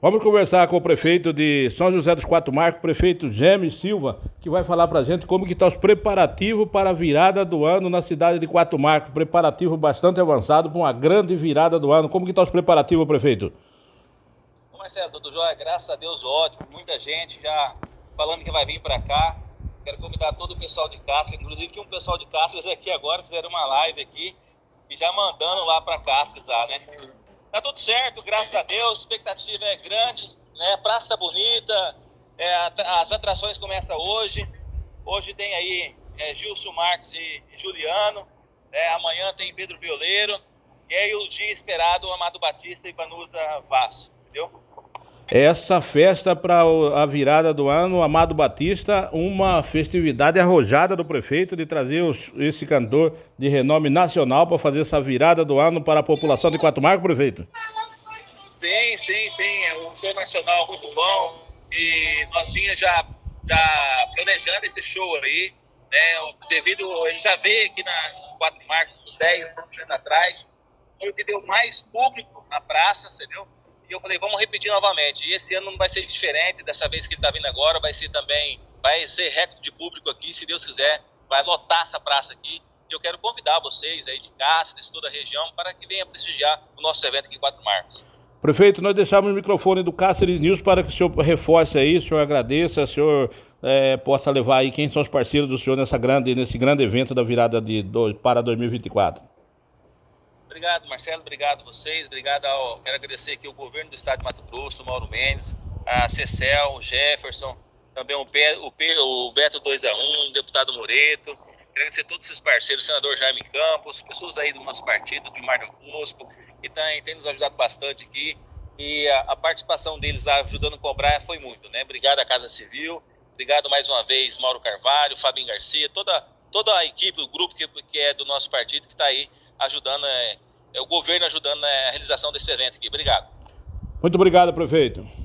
Vamos conversar com o prefeito de São José dos Quatro Marcos, prefeito Gemes Silva, que vai falar pra gente como que tá os preparativos para a virada do ano na cidade de Quatro Marcos. Preparativo bastante avançado para uma grande virada do ano. Como que tá os preparativos, prefeito? Marcelo, tudo jóia? Graças a Deus, ótimo. Muita gente já falando que vai vir para cá. Quero convidar todo o pessoal de Cascas, inclusive tinha um pessoal de Cascas aqui agora, fizeram uma live aqui e já mandando lá para Cascas, né? Tá tudo certo, graças a Deus, a expectativa é grande, né? Praça bonita, as atrações começam hoje. Hoje tem aí Gilson Marques e Juliano, amanhã tem Pedro Violeiro, e aí o dia esperado, o Amado Batista e Vanusa Vaz, entendeu? Essa festa para a virada do ano, Amado Batista, uma festividade arrojada do prefeito de trazer esse cantor de renome nacional para fazer essa virada do ano para a população de Quatro Marcos, prefeito? Sim, é um show nacional muito bom e nós tínhamos já planejando esse show aí, né? Devido, a gente já veio aqui na Quatro Marcos uns 10 anos atrás, foi o que deu mais público na praça, entendeu? E eu falei, vamos repetir novamente. E esse ano não vai ser diferente, dessa vez que ele está vindo agora, vai ser recorde de público aqui, se Deus quiser, vai lotar essa praça aqui. E eu quero convidar vocês aí de Cáceres, toda a região, para que venha prestigiar o nosso evento aqui em Quatro Marcos. Prefeito, nós deixamos o microfone do Cáceres News para que o senhor reforce aí, o senhor agradeça, o senhor possa levar aí quem são os parceiros do senhor nesse grande evento da virada para 2024. Obrigado, Marcelo, obrigado a vocês, quero agradecer aqui o governo do estado de Mato Grosso, o Mauro Mendes, a Cecel, o Jefferson, também o Beto 2A1, o deputado Moreto, quero agradecer a todos esses parceiros, o senador Jaime Campos, pessoas aí do nosso partido, de Mar del Bosco, que tem nos ajudado bastante aqui, e a participação deles ajudando a cobrar foi muito, né? Obrigado à Casa Civil, obrigado mais uma vez Mauro Carvalho, Fabinho Garcia, toda a equipe, o grupo que é do nosso partido que está aí ajudando, o governo ajudando na realização desse evento aqui. Obrigado. Muito obrigado, prefeito.